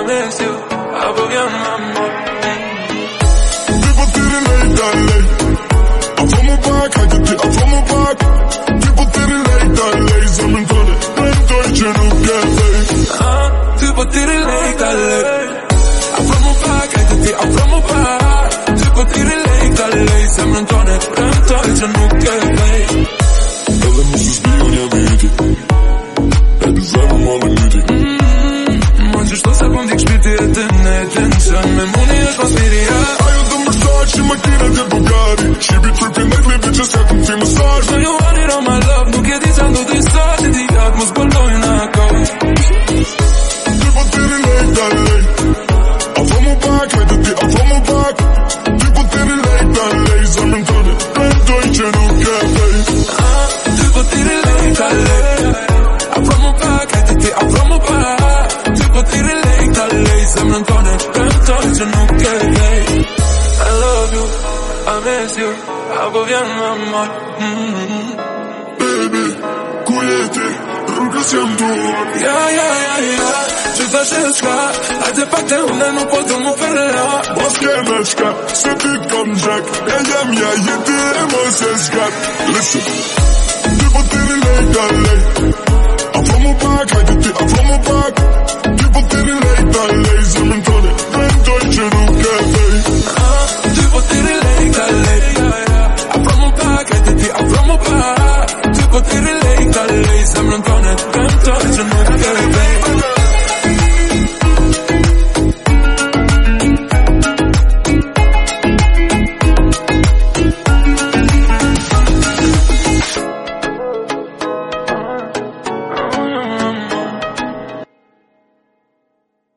miss you, abbiamo amor. People didn't like that late. I'm from a back, I get it, I'm from a back. People didn't like that late. I'm in tolle, I'm Deutsche Nuclear. People didn't like that late. I'm from a back, I get it, I'm from a back. People didn't like that late. I'm in tolle, I'm Deutsche Nuclear. Ela não se espia, minha mente. É design, mal limite. Mas estou sempre onde expirte na attention. Memórias com Siria. I am the massage, she makina de Bugatti. She be tripping lately, bitches have to massage. So you want it on my love, no que dizendo de sorte. De atmos balões na cor. People didn't like that late. I'm from a back, I did it, I'm from a back. People didn't like that late. I'm in tolle, I'm Deutsche Nuclear. People didn't like that late. I'm from a back, I did it, I'm from a back. People didn't like that late. I'm in tolle, I'm Deutsche Nuclear. I love you, I miss you, abbiamo amor. Baby, kujeti, rruga s'jam dur. Ja, që tha sheshka, hajde pak të une nuk po të mu përra. Mos keme shka, se ty t'kom zhak. E jam ja jeti e mos e shkat. Listen, people didn't like that late. I'm from a back, I did it, I'm from a back. People didn't like that late. I'm in tolle, I'm Deutsche Nuclear. People didn't like that late. I'm from a back, I did it, I'm from a back. People didn't like that late. I'm in tolle, I'm Deutsche Nuclear.